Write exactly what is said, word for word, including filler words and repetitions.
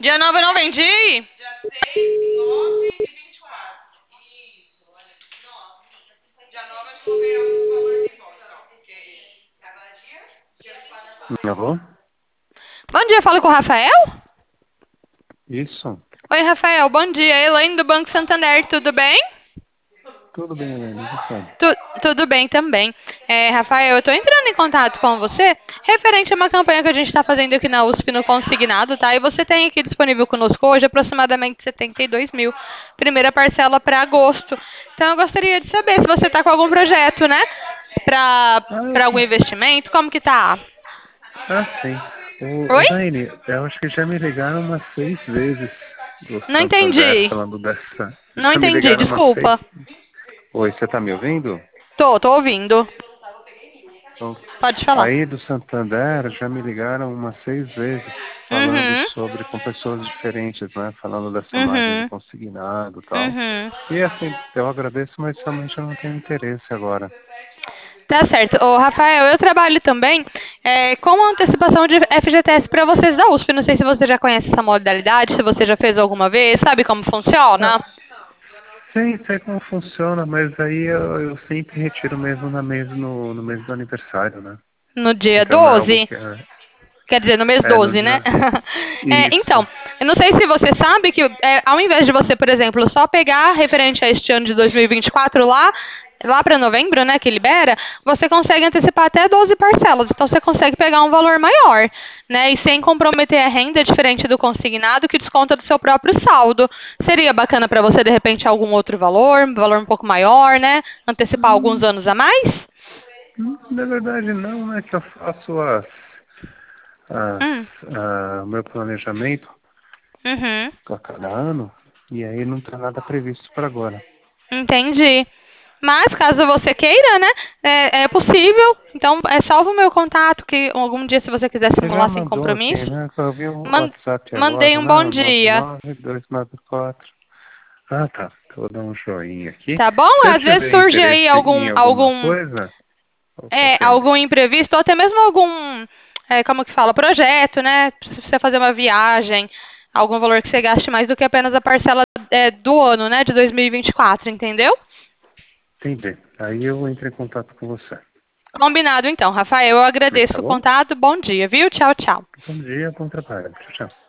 Dia nove eu não vendi? Alô? Bom dia, falo com o Rafael? Isso. Oi, Rafael, bom dia. Elaine do Banco Santander, tudo bem? Tudo bem, Helene, e você? Tu- tudo bem também. É, Rafael, eu estou entrando em contato com você referente a uma campanha que a gente está fazendo aqui na U S P no Consignado, tá? E você tem aqui disponível conosco hoje aproximadamente setenta e dois mil. Primeira parcela para agosto. Então eu gostaria de saber se você está com algum projeto, né? Para Ah, para algum eu- investimento, como que tá? ah, sim. O Oi? Elaine, eu acho que já me ligaram umas seis vezes do Não Santander entendi. falando dessa. Não Já me entendi, ligaram umas seis. desculpa. Oi, você tá me ouvindo? Tô, tô ouvindo. Então, Pode falar. aí do Santander já me ligaram umas seis vezes falando Uhum. sobre, com pessoas diferentes, né? Falando dessa margem de Uhum. consignado e tal. Uhum. E assim, eu agradeço, mas realmente eu não tenho interesse agora. Tá certo. Ô, Rafael, eu trabalho também é, com a antecipação de F G T S para vocês da U S P. Não sei se você já conhece essa modalidade, se você já fez alguma vez, sabe como Ah, funciona? sei, sei como funciona, mas aí eu, eu sempre retiro mesmo na mês, no, no mês do aniversário, né? No dia Então não é algo doze. que é, Quer dizer, no mês é no doze, né? dia. É, Isso. então, eu não sei se você sabe que é, ao invés de você, por exemplo, só pegar referente a este ano de dois mil e vinte e quatro lá, lá para novembro, né, que libera, você consegue antecipar até doze parcelas. Então você consegue pegar um valor maior, né? E sem comprometer a renda, diferente do consignado, que desconta do seu próprio saldo. Seria bacana para você, de repente, algum outro valor, um valor um pouco maior, né? Antecipar alguns Hum, anos a mais? hum, na verdade não, né? Que eu faço as, as, Hum, ah, o meu planejamento uhum. a cada ano e aí não está nada previsto para agora. Entendi. Mas caso você queira, né? É, é possível. Então, é salvo o meu contato, que algum dia, se você quiser Você já simular sem mandou aqui, compromisso, né? Eu vi o man- WhatsApp mandei agora, um né? bom O nove dia. nove dois nove quatro. Ah, tá. Eu vou dar um joinha aqui. Tá bom? Se eu Às vezes tiver surge aí interesse em algum, alguma algum, coisa, eu é, confirmo. algum imprevisto, ou até mesmo algum, é, como que fala, projeto, né? Se você fazer uma viagem, algum valor que você gaste mais do que apenas a parcela é, do ano, né? De dois mil e vinte e quatro, entendeu? Entendi. Aí eu entro em contato com você. Combinado então, Rafael. Eu Tá agradeço o bom? contato. Bom dia, viu? Tchau, tchau. Bom dia, bom trabalho. Tchau, tchau.